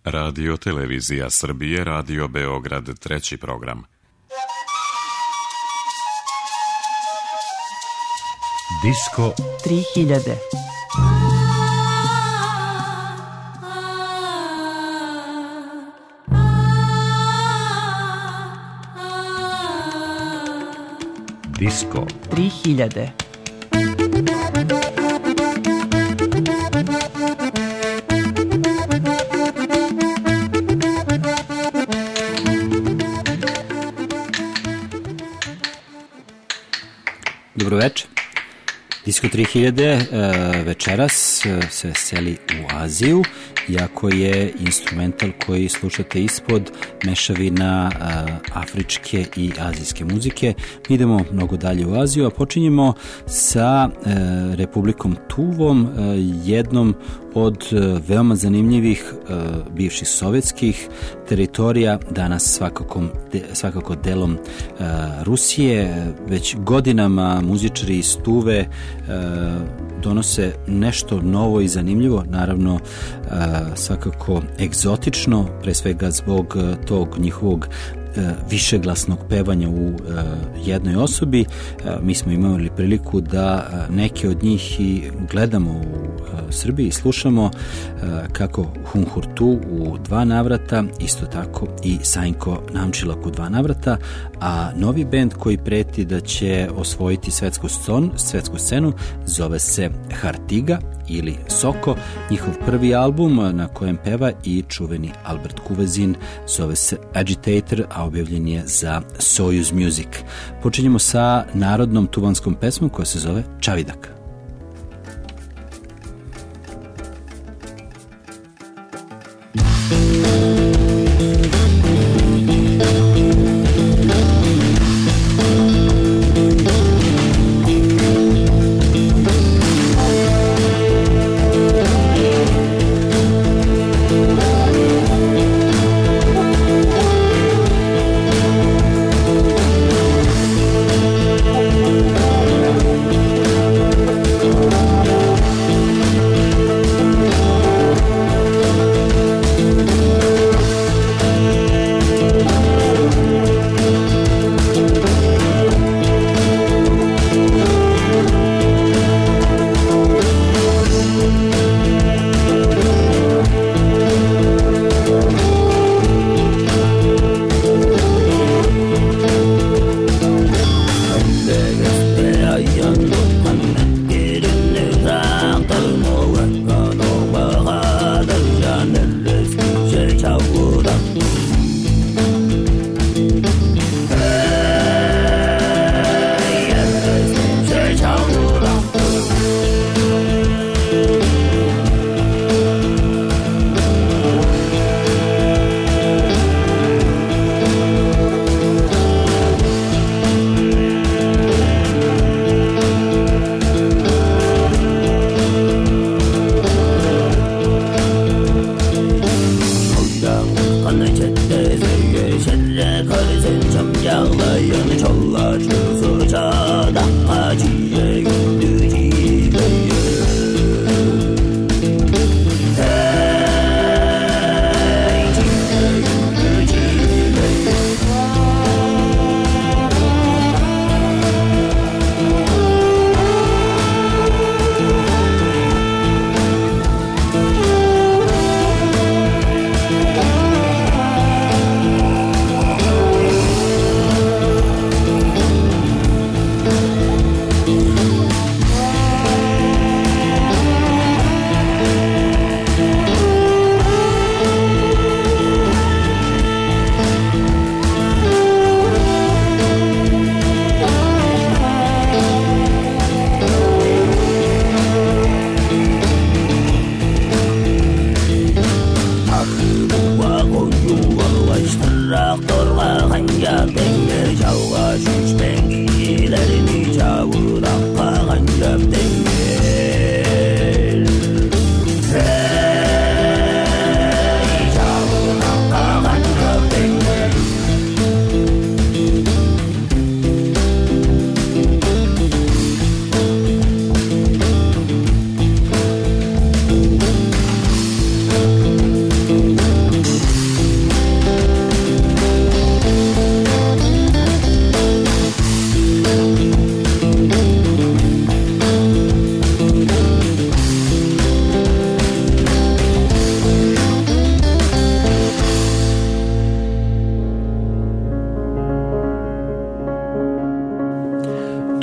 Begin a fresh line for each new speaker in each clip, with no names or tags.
Radio Televizija Srbije, Radio Beograd, treći program.
Disko 3000. Disko 3000.
Dobro večer. Disko 3000 večeras se seli u Aziju, iako je instrumental koji slušate ispod mešavina afričke i azijske muzike. Mi idemo mnogo dalje u Aziju, a počinjemo sa Republikom Tuvom, jednom od veoma zanimljivih bivših sovjetskih teritorija, danas svakako delom Rusije. Već godinama muzičari iz Tuve donose nešto novo i zanimljivo, naravno svakako egzotično, pre svega zbog tog njihovog višeglasnog pevanja u jednoj osobi. Mi smo imali priliku da neke od njih i gledamo u Srbiji i slušamo, kako Hunhurtu u 2 navrata, isto tako i Sanjko Namčilak u 2 navrata, a novi bend koji preti da će osvojiti svetsku scenu zove se Hartiga ili Soko. Njihov prvi album na kojem peva i čuveni Albert Kuvezin zove se Agitator, a objavljen je za Soyuz Music. Počinjemo sa narodnom tuvanskom pesmom koja se zove Čavidak.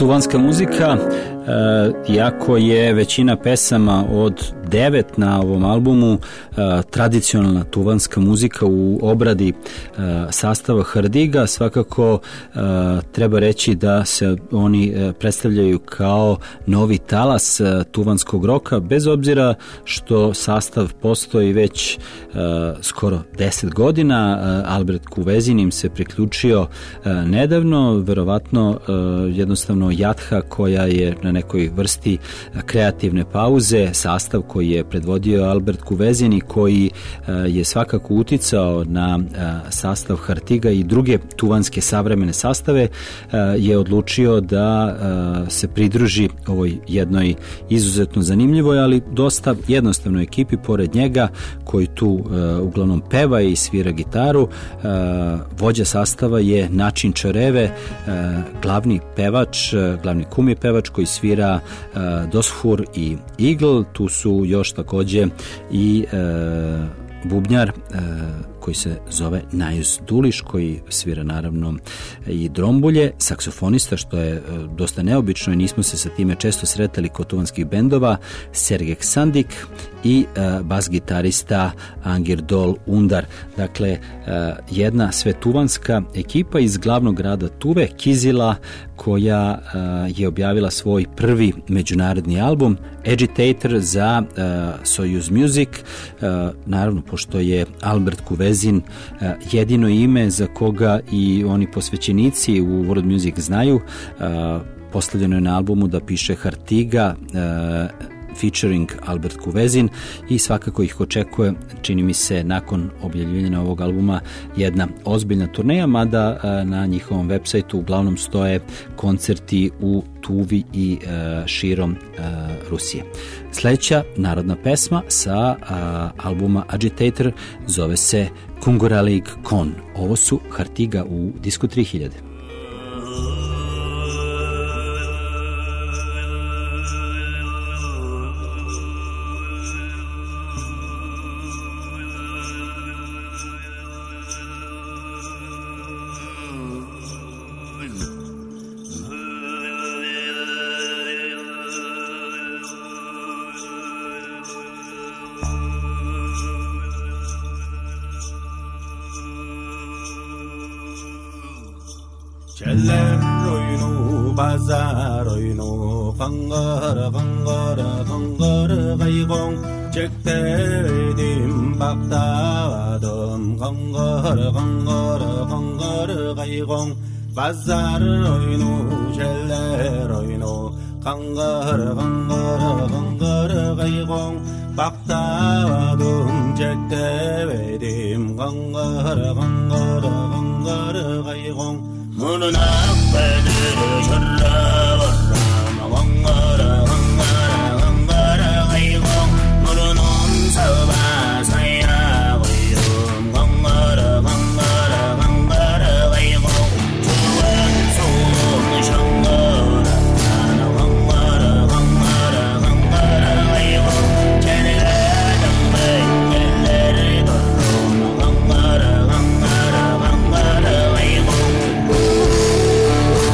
tuvanska muzika, iako je većina pesama od 9 na ovom albumu tradicionalna tuvanska muzika u obradi sastava Hardiga, svakako treba reći da se oni predstavljaju kao novi talas tuvanskog roka, bez obzira što sastav postoji već skoro 10 godina. Albert Kuvezin im se priključio nedavno, verovatno jednostavno Jatha koja je na nekoj vrsti kreativne pauze, sastav koji je predvodio Albert Kuvezin i koji je svakako uticao na sastav Hartiga i druge tuvanske savremene sastave, je odlučio da se pridruži ovoj jednoj izuzetno zanimljivoj, ali dosta jednostavnoj ekipi pored njega, koji tu uglavnom peva i svira gitaru. Vođa sastava je Način Čareve, glavni pevač, glavni kumi pevač koji svira dosfur i igl. Tu su još takođe i bubnjar koji se zove Najus Duliš, koji svira naravno i drombulje, saksofonista, što je dosta neobično i nismo se sa time često sretali kod tuvanskih bendova, Sergej Sandik i bas gitarista Angir Dol Undar. Dakle, jedna svetuvanska ekipa iz glavnog grada Tuve, Kizila, koja je objavila svoj prvi međunarodni album Agitator za Soyuz Music. Naravno, pošto je Albert Kuvezin jedino ime za koga i oni posvećenici u World Music znaju, postavljeno je na albumu da piše Hartiga featuring Albert Kuvezin i svakako ih očekuje, čini mi se, nakon objavljivanja ovog albuma jedna ozbiljna turneja, mada na njihovom web sajtu uglavnom stoje koncerti u Tuvi i širom Rusije. Sledeća narodna pesma sa albuma Agitator zove se Kunguralik Kon. Ovo su Hartiga u Disco 3000.
젤레로이노 바자로이노 강가라 강가라 강가라 가이공 잭테dim 박다와덤 강가라 강가라 강가라 가이공 바자로이노 젤레로이노 강가라 강가라 강가라 가이공 박다와덤 잭테dim 강가라 강가라 강가라 가이공 무는 앞배들을 절라버라 왕가라 왕가라 왕가라 가이공 무는 온서바 사야고요 왕가라 왕가라 왕가라 가이공 주원소문 샹가라 나나 왕가라 왕가라 왕가라 가이공 제네가 당배 엘레를 돌로 왕가라 왕가라 왕가라 가이공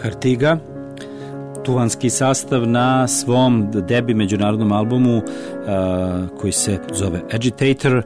Hartiga, tuvanski sastav na svom debi međunarodnom albumu koji se zove Agitator,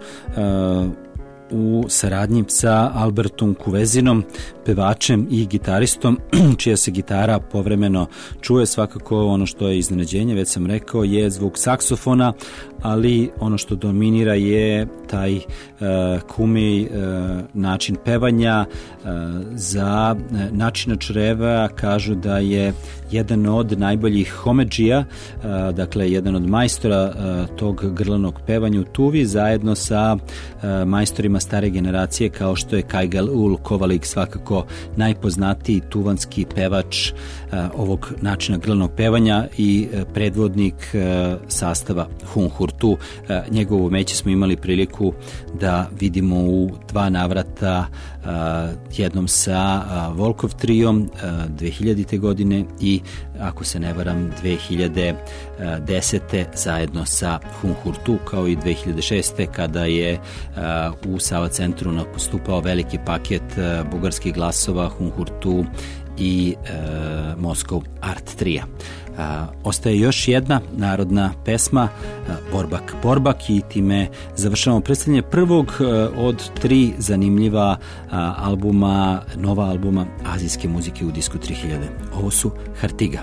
u saradnji sa Albertom Kuvezinom, pevačem i gitaristom, čija se gitara povremeno čuje. Svakako ono što je iznenađenje, već sam rekao, je zvuk saksofona, ali ono što dominira je taj kumi način pevanja. Za načina čreva kažu da je jedan od najboljih homedžija, dakle jedan od majstora tog grlanog pevanja u tuvi, zajedno sa majstorima stare generacije kao što je Kajgal Ul Kovalik, svakako najpoznatiji tuvanski pevač ovog načina grlanog pevanja i predvodnik sastava Hunhurtu. Njegovo umeće smo imali priliku da vidimo u 2 navrata, jednom sa Volkov trijom 2000. godine i, ako se ne varam, 2010. zajedno sa Hunhurtu, kao i 2006. kada je u Sava centru nastupao veliki paket bugarskih glasova Hunhurtu i Moscow Art Trija. Ostaje još jedna narodna pesma, Borbak Borbak, i time završavamo predstavljanje prvog od 3 zanimljiva albuma, nova albuma azijske muzike u Disku 3000. Ovo su Hartiga.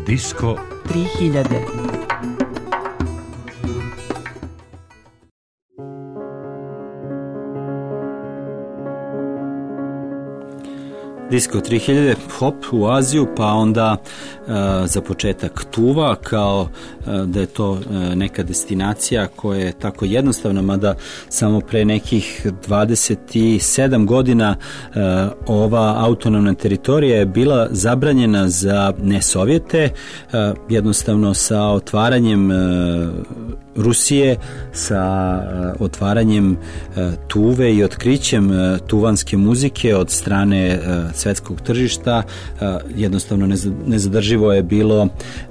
Disko 3000.
Disko 3000, hop, u Aziju, pa onda za početak Tuva, kao da je to neka destinacija koja je tako jednostavna, mada samo pre nekih 27 godina ova autonomna teritorija je bila zabranjena za nesovjete, jednostavno sa otvaranjem Rusije, sa otvaranjem Tuve i otkrićem tuvanske muzike od strane svetskog tržišta, jednostavno nezadrživo je bilo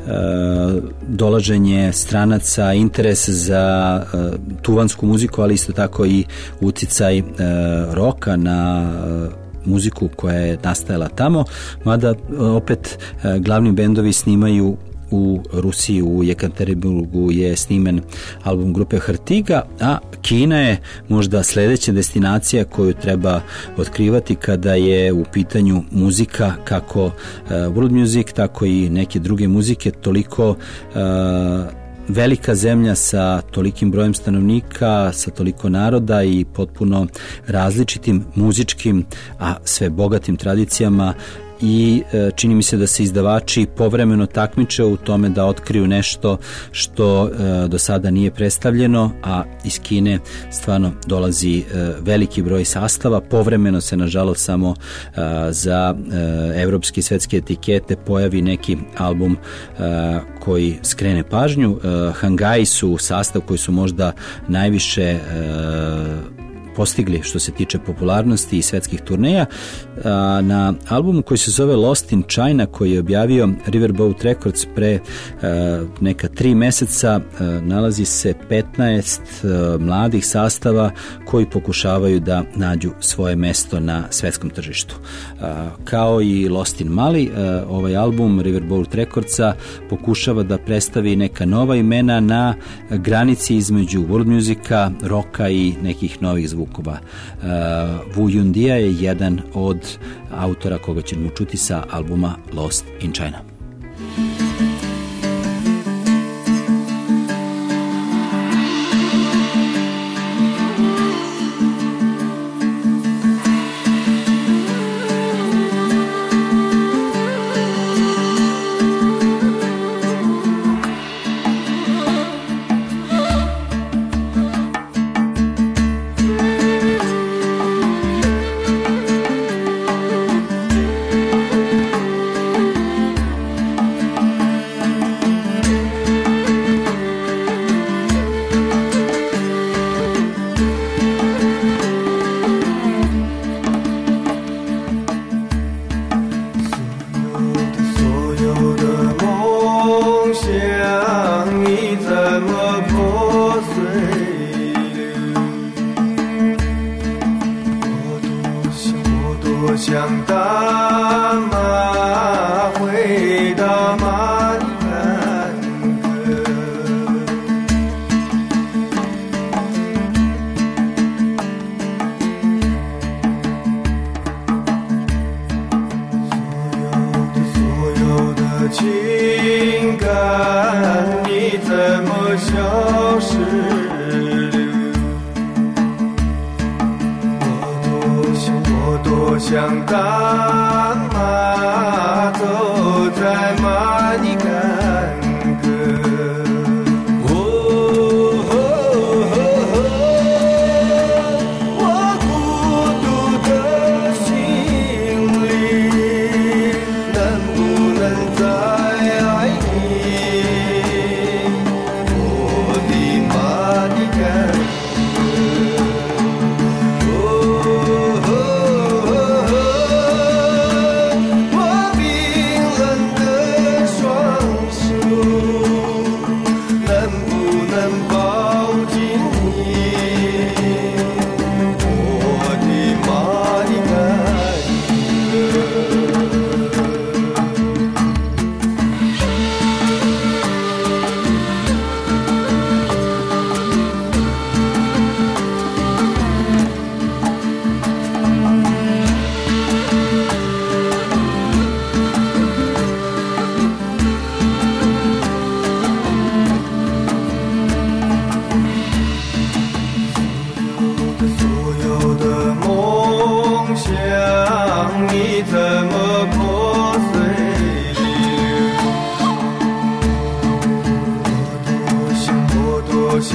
dolaženje stranaca, interes za tuvansku muziku, ali isto tako i uticaj roka na muziku koja je nastajala tamo, mada opet glavni bendovi snimaju u Rusiji, u Jekaterinburgu je snimen album grupe Hrtiga, a Kina je možda sledeća destinacija koju treba otkrivati kada je u pitanju muzika, kako world music, tako i neke druge muzike. Toliko velika zemlja sa tolikim brojem stanovnika, sa toliko naroda i potpuno različitim muzičkim, a sve bogatim tradicijama, i čini mi se da se izdavači povremeno takmiče u tome da otkriju nešto što do sada nije predstavljeno, a iz Kine stvarno dolazi veliki broj sastava. Povremeno se nažalost samo za evropske i svetske etikete pojavi neki album koji skrene pažnju. Hangai su sastav koji su možda najviše postigli što se tiče popularnosti i svetskih turneja. Na albumu koji se zove Lost in China, koji je objavio Riverboat Records pre neka 3 meseca, nalazi se 15 mladih sastava koji pokušavaju da nađu svoje mesto na svetskom tržištu. Kao i Lost in Mali, ovaj album Riverboat Recordsa pokušava da predstavi neka nova imena na granici između world musika, roka i nekih novih zvukova. Wu Yundia je jedan od autora koga ćemo čuti sa albuma Lost in China.
Oh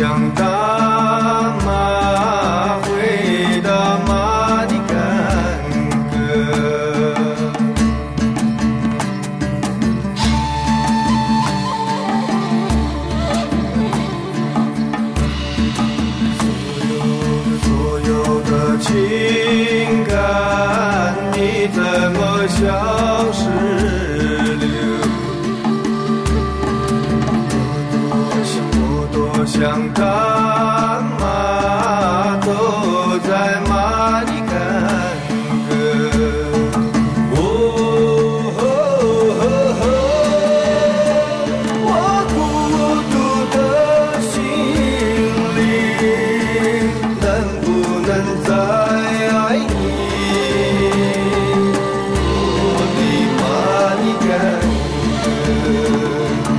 想大马回到马的干戈，所有的情感你怎么消失了？多想大马都在马的干戈，我孤独的心灵能不能再爱你？我的马的干戈。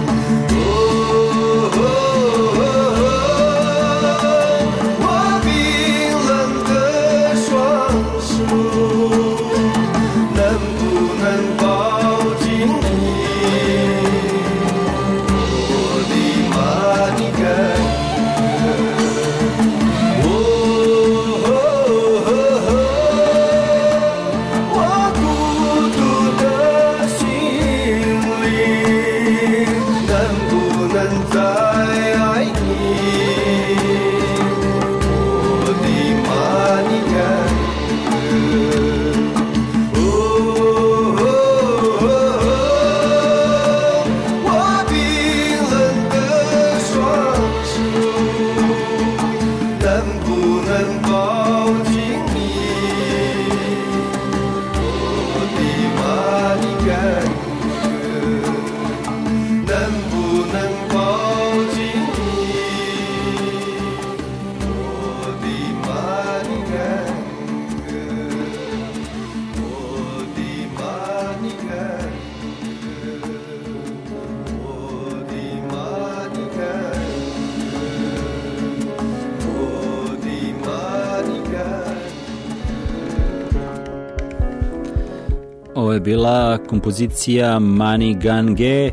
Ovo je bila kompozicija Mani Gange.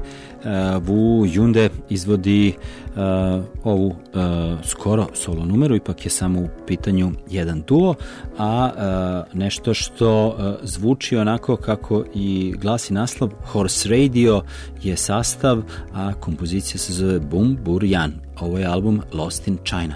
Wu Yunde izvodi ovu skoro solo numeru, ipak je samo u pitanju jedan duo, a nešto što zvuči onako kako i glasi naslov Horse Radio je sastav, a kompozicija se zove Bum Buryan. Ovo je album Lost in China.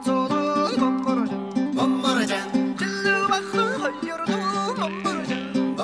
Bambarajan,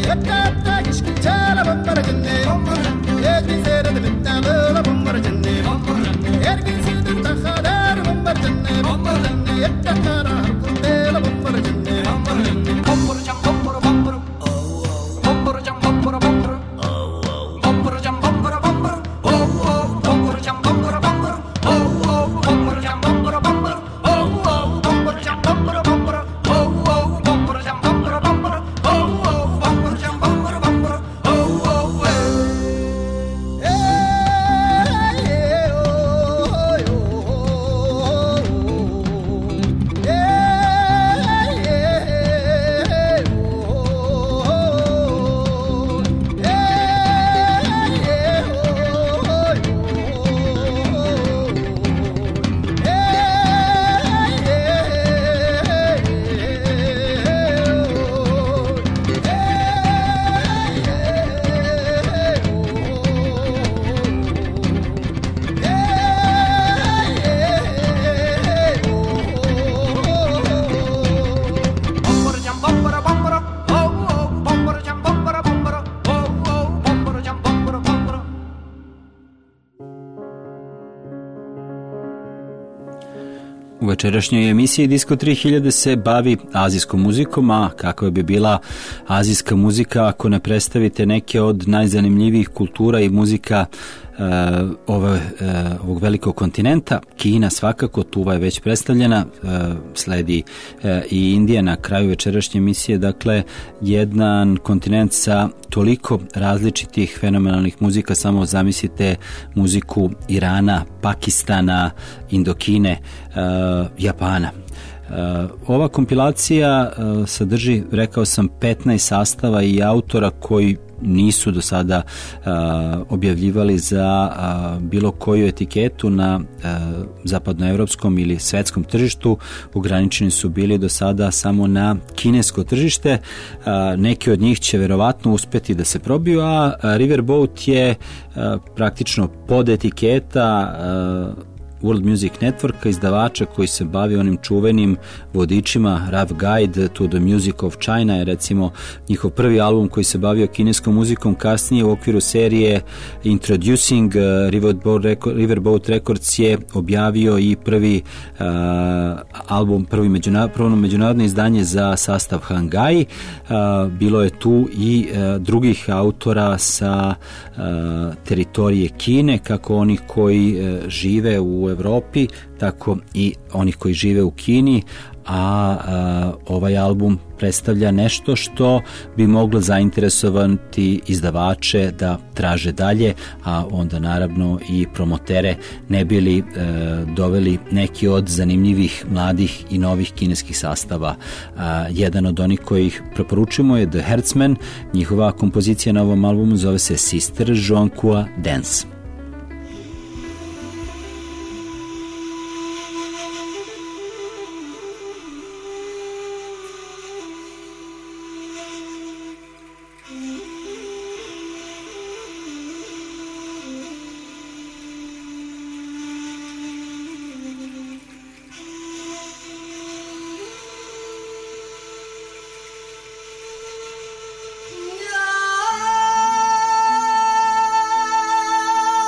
U večerašnjoj emisiji Disko 3000 se bavi azijskom muzikom, a kakva bi bila azijska muzika ako ne predstavite neke od najzanimljivijih kultura i muzika ovog velikog kontinenta. Kina svakako, Tuva je već predstavljena, sledi i Indija na kraju večerašnje emisije. Dakle, jedan kontinent sa toliko različitih fenomenalnih muzika, samo zamislite muziku Irana, Pakistana, Indokine, Japana. Ova kompilacija sadrži, rekao sam, 15 sastava i autora koji nisu do sada objavljivali za bilo koju etiketu na zapadnoevropskom ili svetskom tržištu. Ograničeni su bili do sada samo na kinesko tržište. Neki od njih će verovatno uspeti da se probiju, a Riverboat je praktično pod etiketa World Music Networka, izdavača koji se bavi onim čuvenim vodičima. Rough Guide to the Music of China je recimo njihov prvi album koji se bavio kineskom muzikom. Kasnije u okviru serije Introducing Riverboat Records je objavio i prvi album, prvo međunarodno izdanje za sastav Hangai. Bilo je tu i drugih autora sa teritorije Kine, kako oni koji žive u Evropi, tako i onih koji žive u Kini, a ovaj album predstavlja nešto što bi moglo zainteresovati izdavače da traže dalje, a onda naravno i promotere, ne bili doveli neki od zanimljivih mladih i novih kineskih sastava. Jedan od onih kojih preporučujemo je The Hertzmen. Njihova kompozicija na ovom albumu zove se Sister Zhonkua Dance.
Yeah.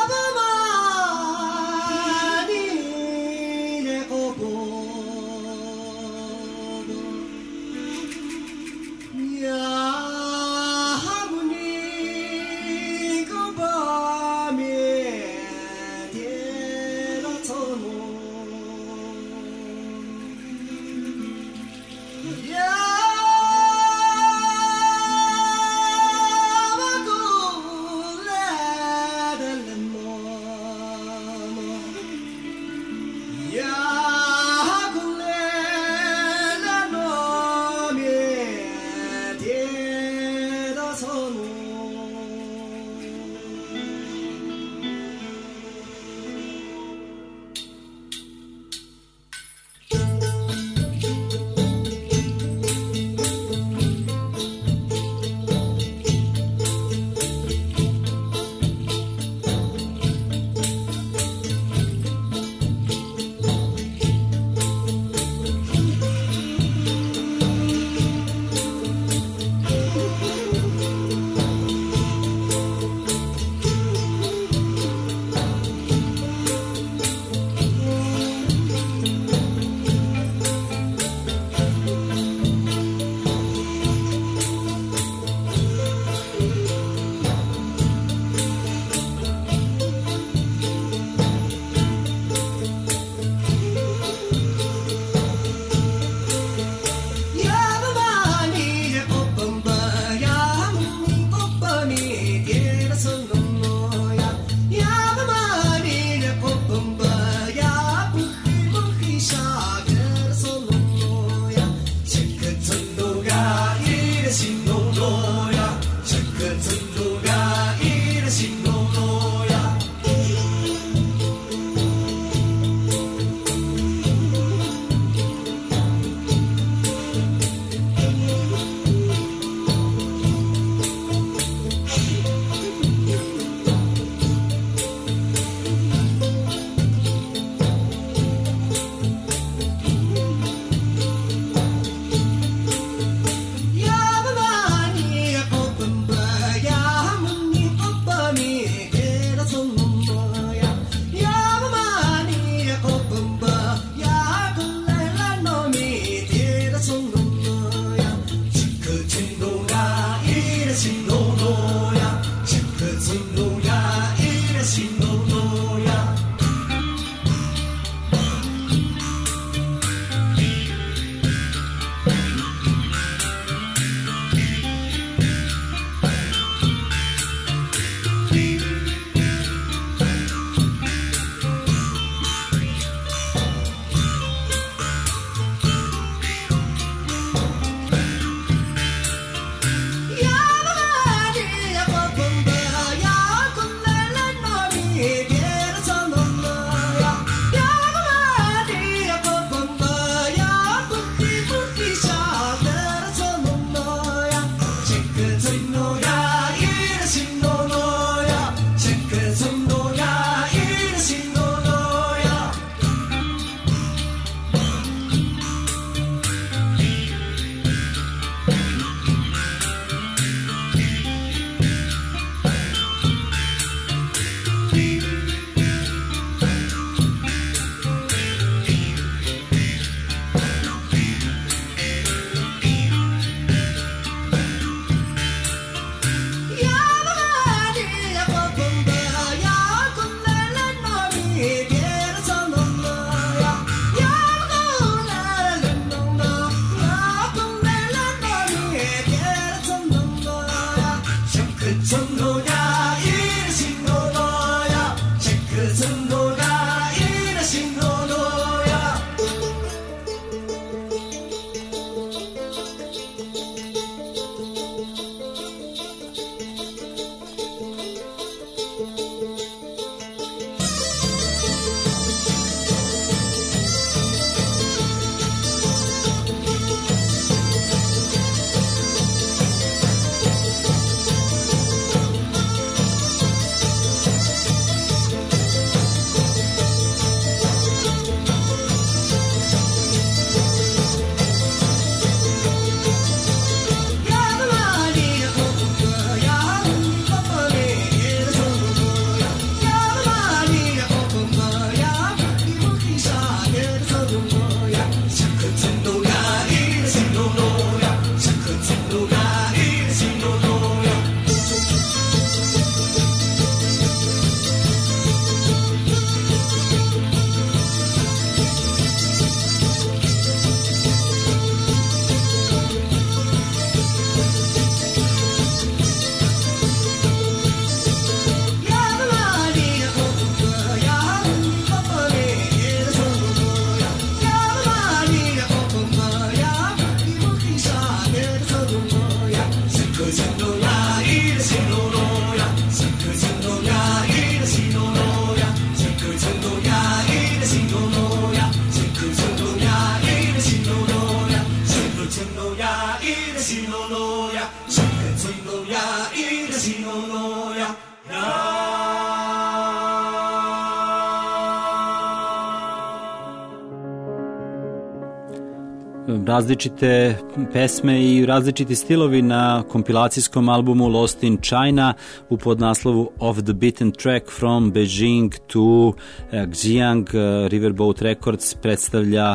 Različite pesme i različiti stilovi na kompilacijskom albumu Lost in China u podnaslovu Off the Beaten Track from Beijing to Xi'an. Riverboat Records predstavlja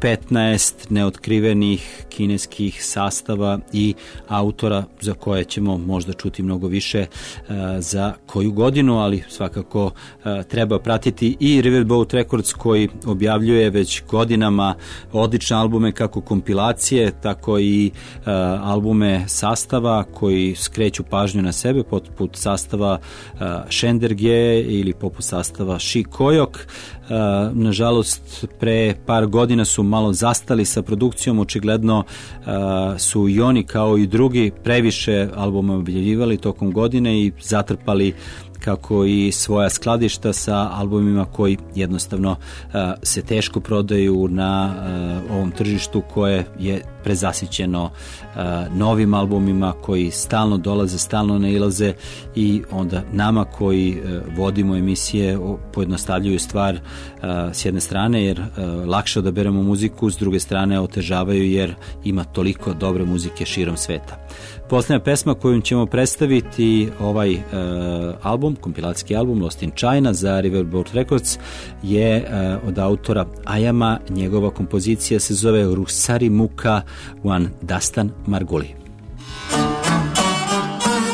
15 neotkrivenih kineskih sastava i autora za koje ćemo možda čuti mnogo više za koju godinu, ali svakako treba pratiti i Riverboat Records koji objavljuje već godinama odlične albume, kako kompilacije, tako i albume sastava koji skreću pažnju na sebe, poput sastava Shenderge ili poput sastava Shikoyok. Nažalost, pre par godina su malo zastali sa produkcijom, očigledno su i oni kao i drugi previše albuma objavljivali tokom godine i zatrpali kako i svoja skladišta sa albumima koji jednostavno se teško prodaju na ovom tržištu koje je prezasićeno novim albumima koji stalno dolaze, stalno nailaze i onda nama koji vodimo emisije pojednostavljuju stvar s jedne strane jer lakše odaberemo muziku, s druge strane otežavaju jer ima toliko dobre muzike širom sveta. Posljednja pesma koju ćemo predstaviti ovaj album, kompilacijski album Lost in China za Riverboat Records, je od autora Ayama. Njegova kompozicija se zove Rusari Muka Wan Dastan Marguli.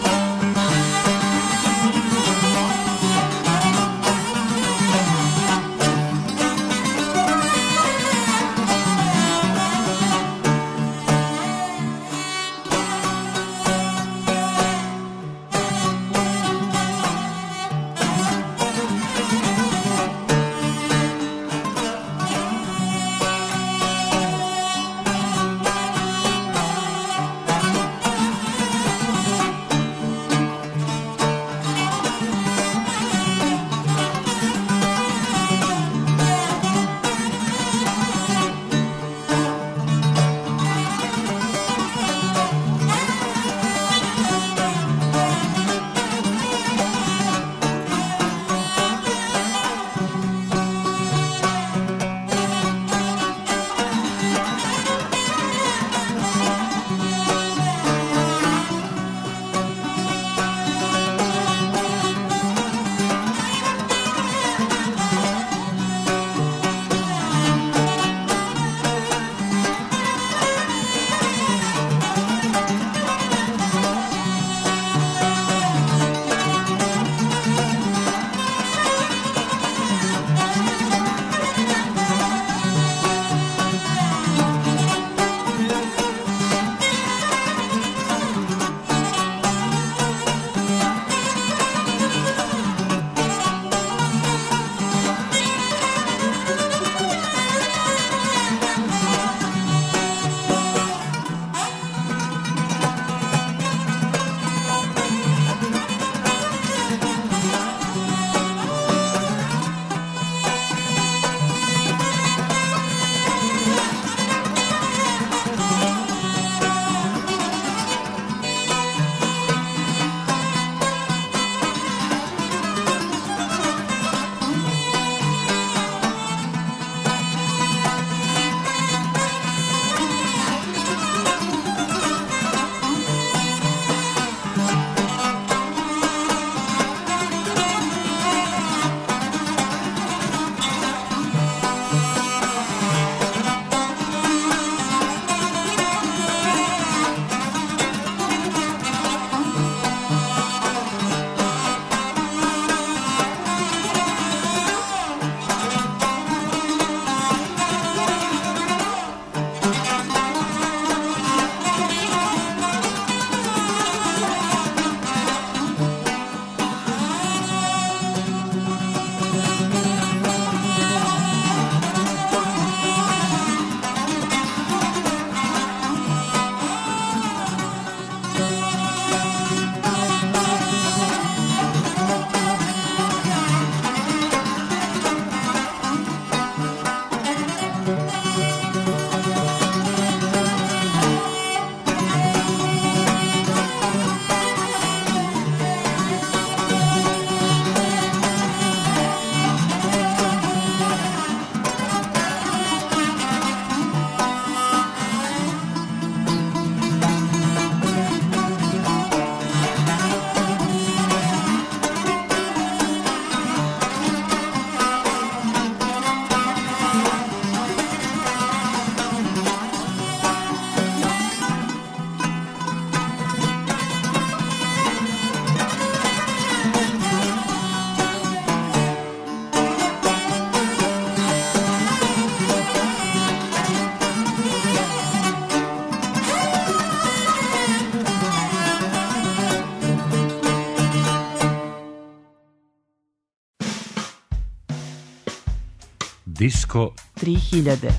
Disko
3000.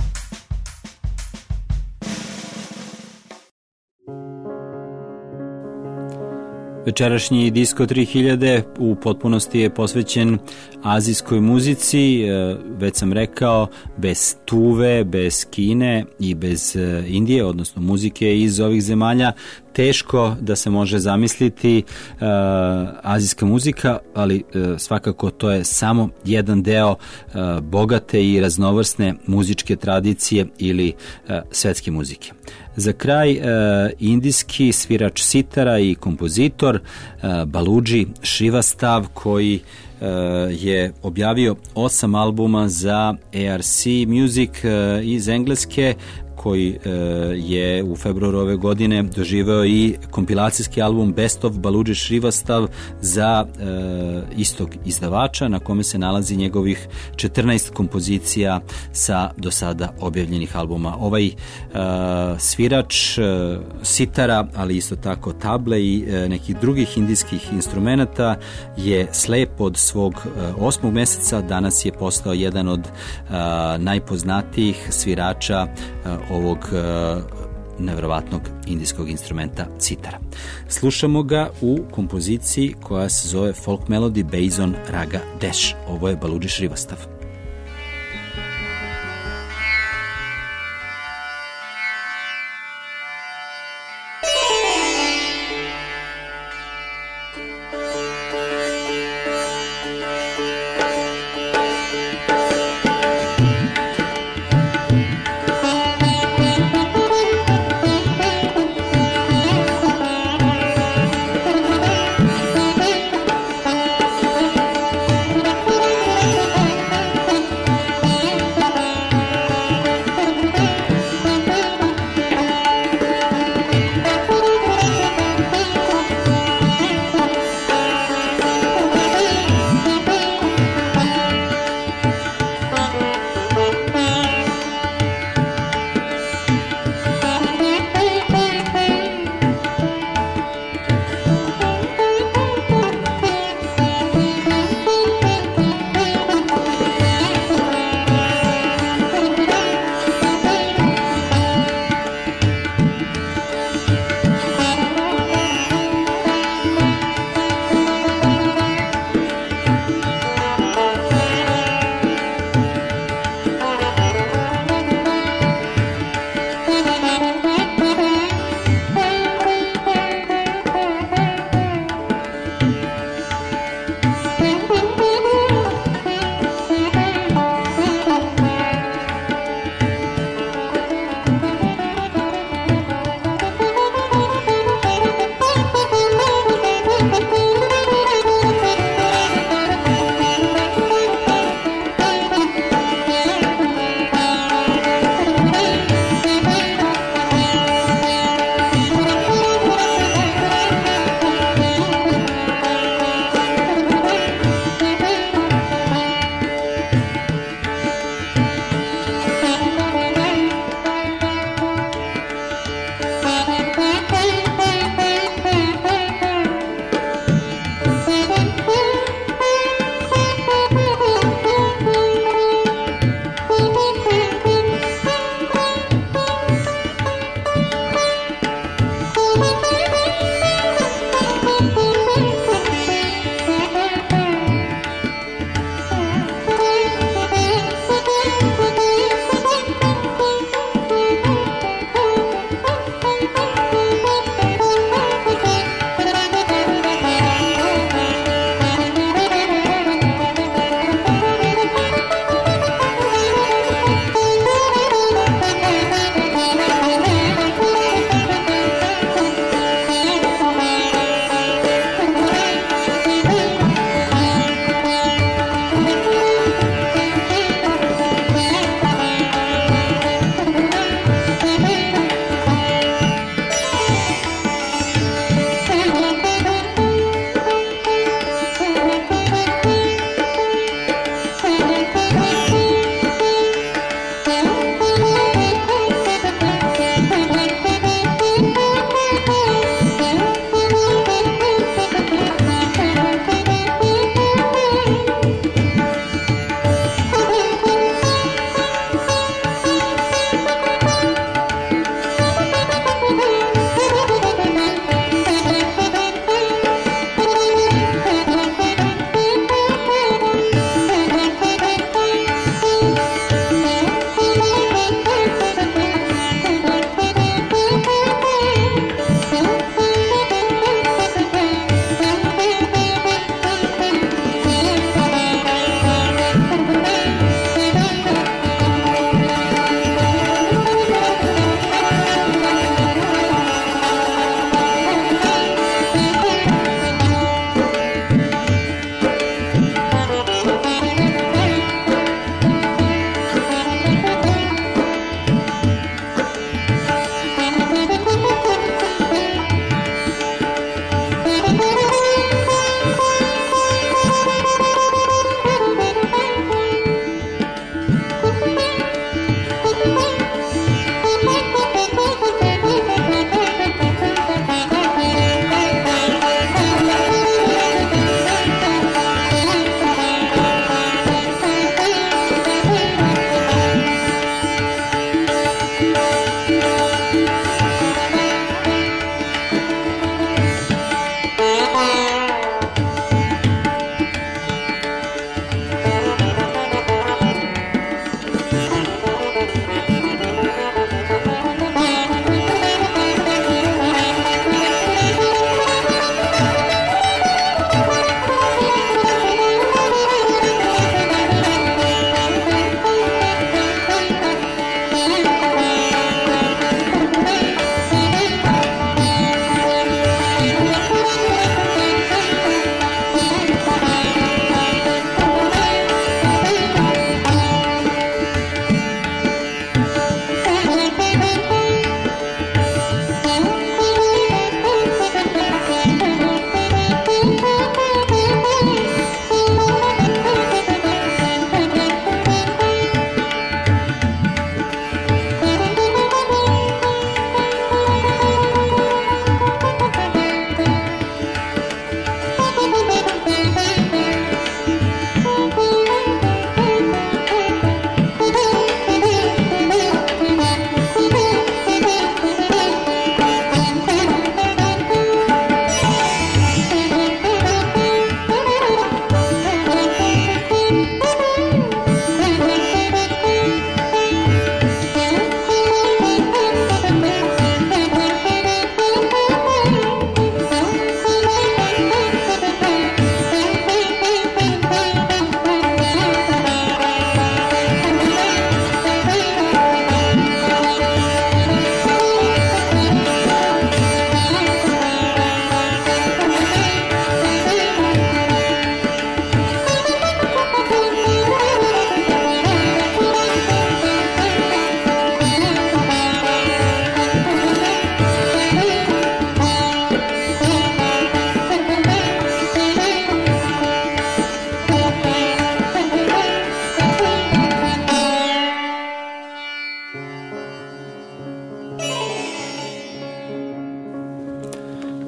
Večerašnji Disko 3000 u potpunosti je posvećen azijskoj muzici, već sam rekao, bez Tuve, bez Kine i bez Indije, odnosno muzike iz ovih zemalja, teško da se može zamisliti azijska muzika, ali svakako to je samo jedan deo bogate i raznovrsne muzičke tradicije ili svetske muzike. Za kraj, indijski svirač sitara i kompozitor Balaji Srivastav, koji je objavio 8 albuma za ARC Music iz Engleske, koji je u februaru ove godine doživeo i kompilacijski album Best of Balaji Srivastav za istog izdavača, na kome se nalazi njegovih 14 kompozicija sa do sada objavljenih albuma. Ovaj svirač sitara, ali isto tako table i nekih drugih indijskih instrumenata je slep od svog 8. meseca. Danas je postao jedan od najpoznatijih svirača ovog nevjerovatnog indijskog instrumenta citara. Slušamo ga u kompoziciji koja se zove Folk Melody Based on Raga Desh. Ovo je Balaji Srivastav.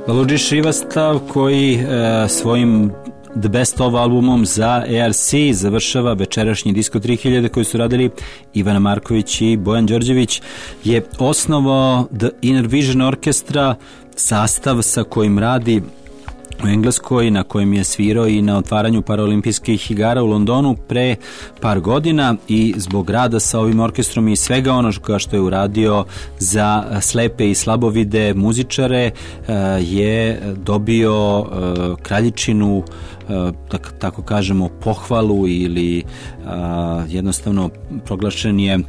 Baludži Šrivastav koji svojim The Best Of albumom za ERC završava večerašnji Disko 3000 koji su radili Ivana Marković i Bojan Đorđević, je osnovao The Inner Vision Orkestra, sastav sa kojim radi u Engleskoj, na kojem je svirao i na otvaranju paraolimpijskih igara u Londonu pre par godina, i zbog rada sa ovim orkestrom i svega ono što je uradio za slepe i slabovide muzičare je dobio kraljičinu, tako kažemo, pohvalu ili jednostavno proglašen je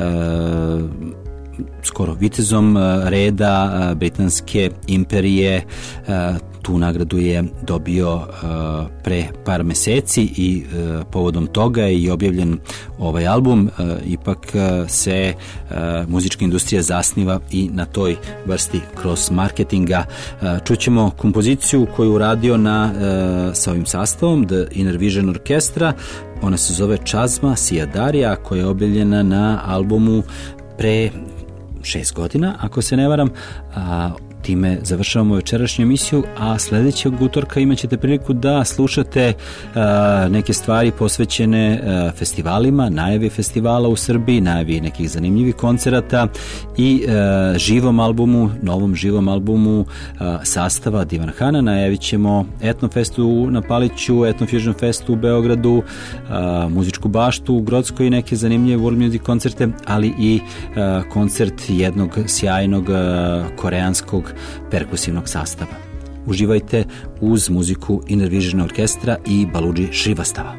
skoro vitezom reda Britanske imperije. Tu nagradu je dobio pre par meseci i povodom toga je i objavljen ovaj album. Ipak se muzička industrija zasniva i na toj vrsti cross marketinga. Čućemo kompoziciju koju uradio sa ovim sastavom The Inner Vision Orkestra. Ona se zove Čazma Sijadarija, koja je objavljena na albumu pre 6 godina, ako se ne varam. Time završavamo večerašnju emisiju, a sledećeg utorka imat ćete priliku da slušate neke stvari posvećene festivalima, najavi festivala u Srbiji, najavi nekih zanimljivih koncerata i novom živom albumu sastava Divan Hana. Najavit ćemo Etnofestu na Paliću, Etnofusion Festu u Beogradu, Muzičku baštu u Grockoj i neke zanimljive world music koncerte, ali i koncert jednog sjajnog koreanskog perkusivnog sastava. Uživajte uz muziku Inner Vision Orkestra i Baludži Šrivastava.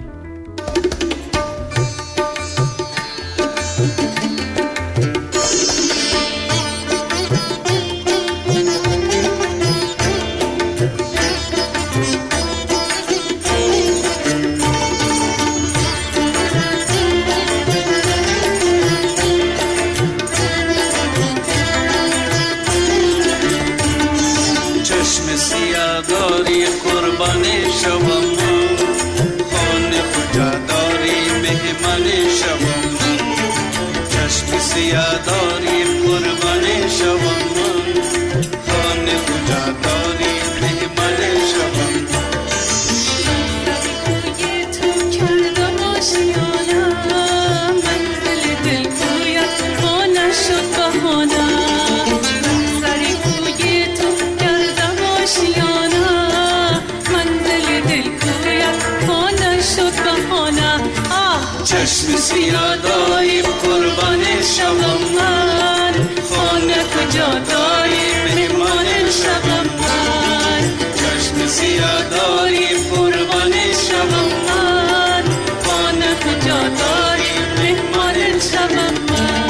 چشم سیاه داریم قربان شبم من خانه کجا داریم مهمان شبم من چشم سیاه داریم قربان شبم من خانه کجا داریم مهمان شبم من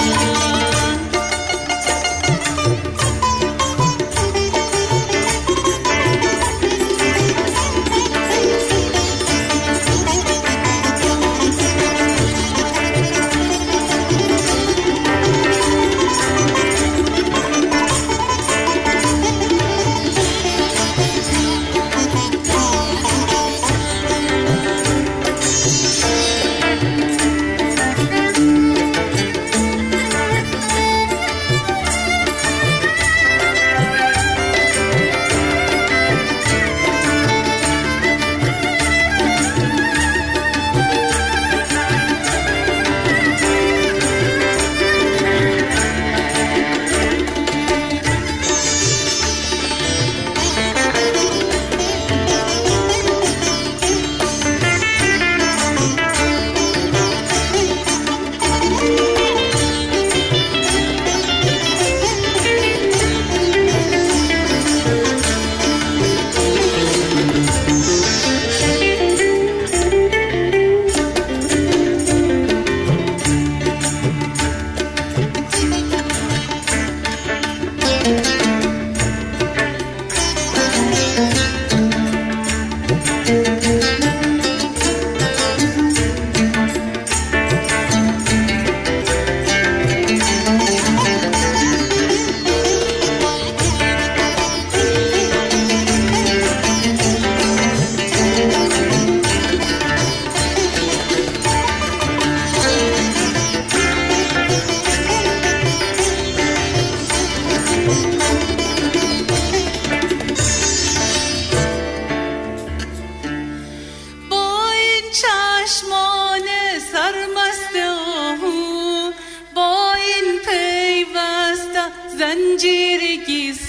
زنجیری